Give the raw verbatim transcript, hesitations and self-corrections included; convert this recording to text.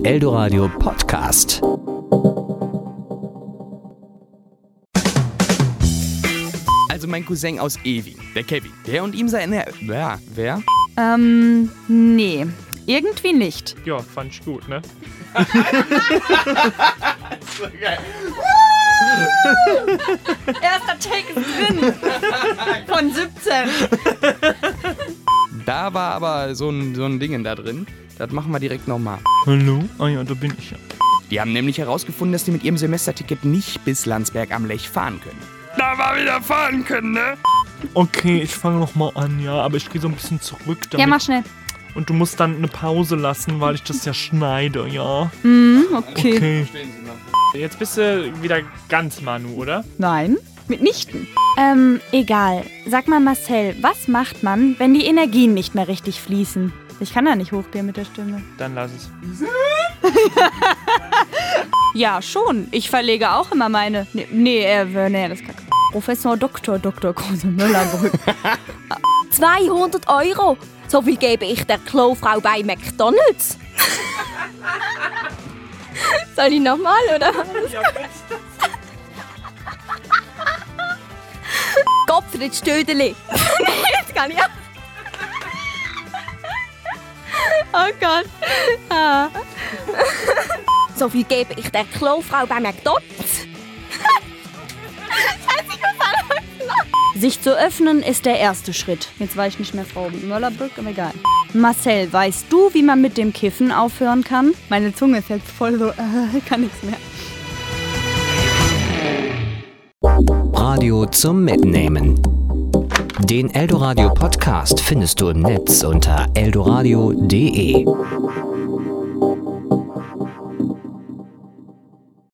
Eldoradio Podcast. Also mein Cousin aus Ewing, der Kevin, der und ihm seine... Wer? Wer? Ähm, nee. Irgendwie nicht. Ja, fand ich gut, ne? So geil. Erster Take ist drin. Von siebzehn. Da war aber so ein, so ein Ding da drin. Das machen wir direkt nochmal. Hallo? Ah ja, da bin ich ja. Die haben nämlich herausgefunden, dass die mit ihrem Semesterticket nicht bis Landsberg am Lech fahren können. Da wir wieder fahren können, ne? Okay, ich fange nochmal an, ja, aber ich gehe so ein bisschen zurück damit. Ja, mach schnell. Und du musst dann eine Pause lassen, weil ich das ja schneide, ja. Mhm, okay. Okay. Jetzt bist du wieder ganz Manu, oder? Nein, mitnichten. Ähm, egal. Sag mal, Marcel, was macht man, wenn die Energien nicht mehr richtig fließen? Ich kann da nicht hochgehen mit der Stimme. Dann lass es. Ja, schon. Ich verlege auch immer meine... Nee, nee, äh, nee das kann... Professor Doktor Doktor Kruse Müllerbrück. zweihundert Euro! So viel gebe ich der Klofrau bei McDonald's. Soll ich nochmal, oder? Ja, bitte. Gott für das Stödeli. Jetzt kann ich auch. Oh Gott. Ah. So viel gebe ich der Klofrau bei McDonald's. Sich zu öffnen ist der erste Schritt. Jetzt war ich nicht mehr Frau Möllerbrück, aber egal. Marcel, weißt du, wie man mit dem Kiffen aufhören kann? Meine Zunge ist jetzt voll so, äh, kann nichts mehr. Radio zum Mitnehmen. Den Eldoradio Podcast findest du im Netz unter eldoradio punkt de.